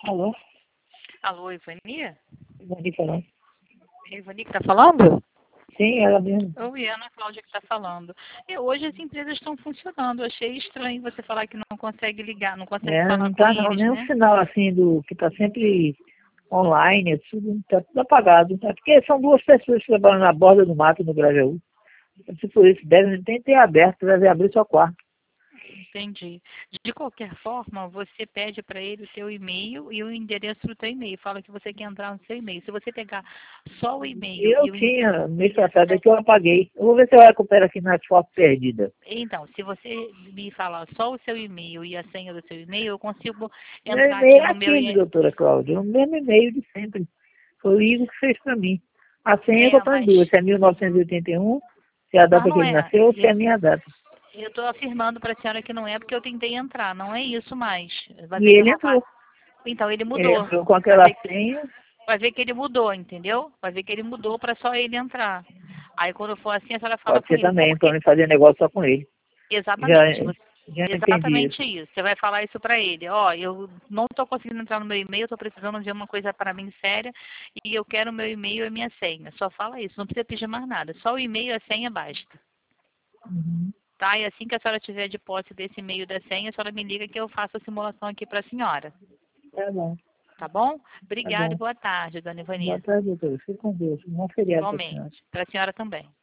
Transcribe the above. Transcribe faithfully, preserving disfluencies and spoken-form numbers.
Alô? Alô, Ivani? Ivani falando. Ivani que está falando? Sim, ela mesmo. Oi, é a Ana Cláudia que está falando. E hoje as empresas estão funcionando. Eu achei estranho você falar que não consegue ligar, não consegue É, falar não com tá não, eles, nenhum né? sinal assim do que tá sempre online, é tudo, tá tudo apagado. É porque são duas pessoas que trabalham na borda do mato no Grajaú. Se por isso, devem nem ter aberto, deve abrir só quarto. Entendi. De qualquer forma, você pede para ele o seu e-mail e o endereço do seu e-mail. Fala que você quer entrar no seu e-mail. Se você pegar só o e-mail Eu e o en- tinha, mês passado, é que eu apaguei. Eu vou ver se eu recupero aqui nas fotos perdidas. Então, se você me falar só o seu e-mail e a senha do seu e-mail, eu consigo Meu entrar e-mail aqui é no meu aquele, e- doutora Cláudia, o mesmo e-mail de sempre. Foi o Igor que fez para mim. A senha que eu é, estou em mas duas, se é mil novecentos e oitenta e um, se é a mas data que não ele é. nasceu, ou se é a minha data. Eu estou afirmando para a senhora que não é porque eu tentei entrar, não é isso mais. Vai E ver que eu ele vou falar. entrou. Então ele Ele mudou. entrou com Vai aquela ver, senha. vai ver que ele mudou, entendeu? Vai ver que ele mudou para só ele entrar. Aí quando for assim, a senhora fala Pode com ser ele. também, para Porque não fazer negócio só com ele. Já, exatamente, você- já entendi isso. exatamente isso. Você vai falar isso para ele. Ó, eu não estou conseguindo entrar no meu e-mail, estou precisando de uma coisa para mim séria e eu quero o meu e-mail e a minha senha. Só fala isso, não precisa pedir mais nada. Só o e-mail e a senha basta. Uhum. Tá? E assim que a senhora tiver de posse desse e-mail e da senha, a senhora me liga que eu faço a simulação aqui para a senhora. Tá bom, Tá bom? tá Obrigada e bom. boa tarde, dona Boa Ivani. tarde, doutor. Fique com Deus. Um bom feriado para a senhora. Igualmente. Para a senhora também.